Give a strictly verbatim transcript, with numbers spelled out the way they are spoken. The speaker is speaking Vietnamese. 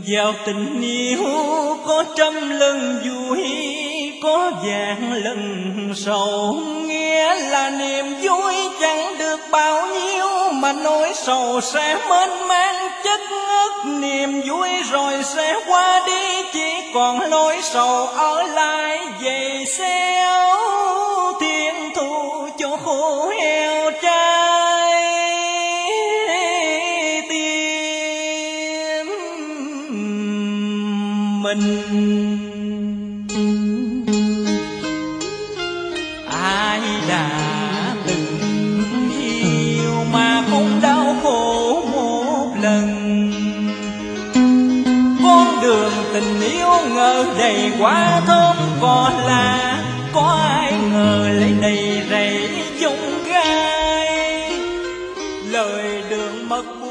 Vào tình yêu có trăm lần vui, có vạn lần sầu. Nghĩa là niềm vui chẳng được bao nhiêu, mà nỗi sầu sẽ mênh mang chất ngất. Niềm vui rồi sẽ qua đi, chỉ còn nỗi sầu ở lại. Vậy xéo thiên thu cho khô heo trái tim mình. Ai đã từng yêu mà không đau khổ một lần, con đường tình yêu ngỡ đầy hoa thơm cỏ lá, có ai ngờ lấy đầy rẫy chông gai. Lời đường mật